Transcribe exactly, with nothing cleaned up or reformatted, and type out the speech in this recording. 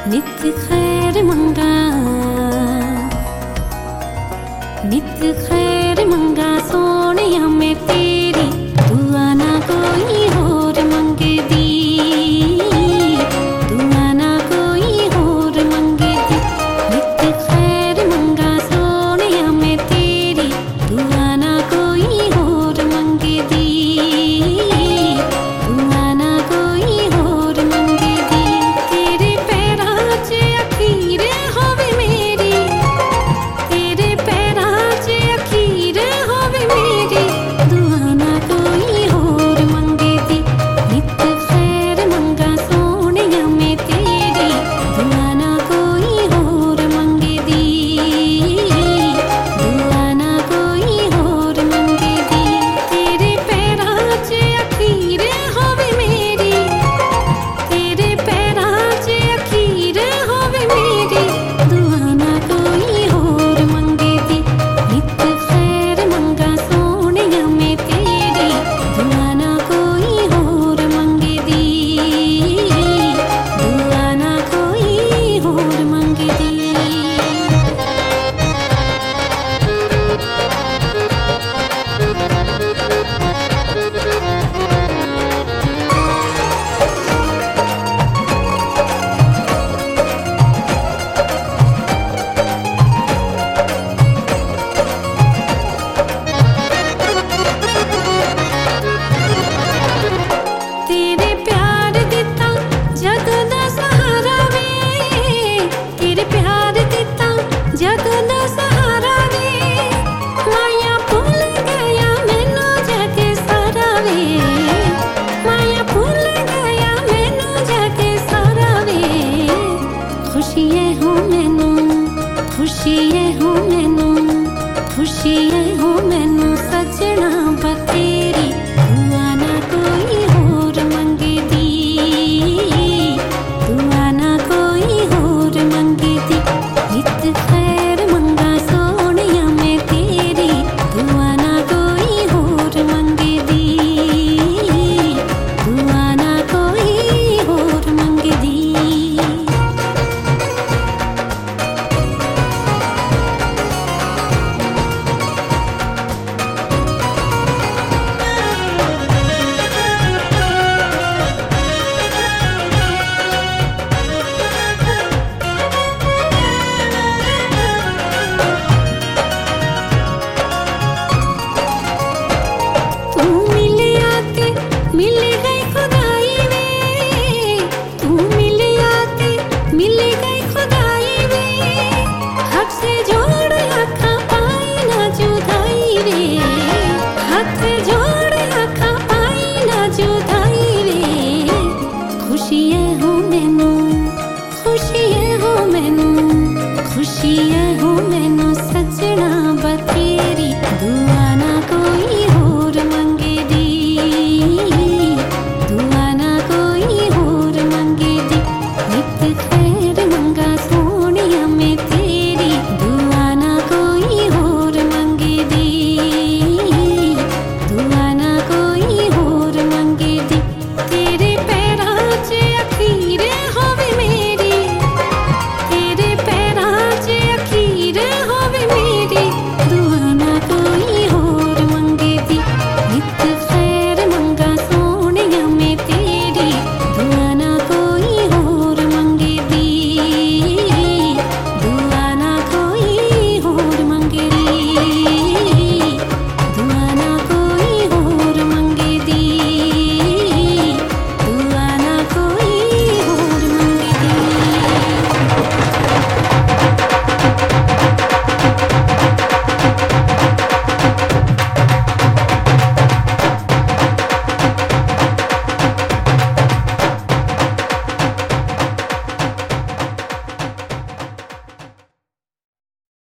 नित खैर मंगा नित खैर मंगा सोनिया मैं तेरी दुआ ना कोई होर मंगे दी दुआ ना कोई होर मंगे दी नित खैर मंगा सोनिया मैं तेरी दुआ ना कोई होर मंगे दी दुआ ना कोई होर मंगे दी तेरे पैरां च अखीर होवे मेरी तेरे पैरां च अखीर होवे मेरी दुआ ना कोई होर मंगे दी नित खैर मंगा सोनिया मैं तेरी दुआ ना कोई होर मंगे दी दुआ ना कोई होर मंगे दी तेरे पैरां च अखीर होवे मेरी तेरे पैरां च अखीर होवे मेरी दुआ ना कोई होर मंगे दी नित खैर मंगा सोनिया मैं तेरी दुआ ना कोई होर मंगे दी दुआ ना कोई होर मंगे दी तेरे प्यार दिता जग दा सहारा वे तेरे प्यार दिता जग दा सहारा वे माया भुल गया मैनू जग सारा वे माया भुल गया मैनू जग सारा वे खुशी है हो मैनू खुशी है हो मैनू खुशी है हो मैनू सजना बतेरी दुआ ना कोई होर मंगे दी दुआ ना कोई होर मंगे दी नित खैर मंगा सोनिया मैं तेरी दुआ ना कोई होर मंगे दी दुआ ना कोई होर मंगे दी तू मिले आते मिल गई खुदाई वे तू मिले आते मिल गई खुदाई वे हाथ से जोड़ आँखां पाई ना जुदाई वे हाथ से जोड़ आँखां पाई ना जुदाई वे खुशी है हो मैनू खुशी है हो मैनू खुशी है हो मैनू सजना बतेरी दुआ ना कोई होर मंगे दी दुआ ना कोई होर मंगे दी नित खैर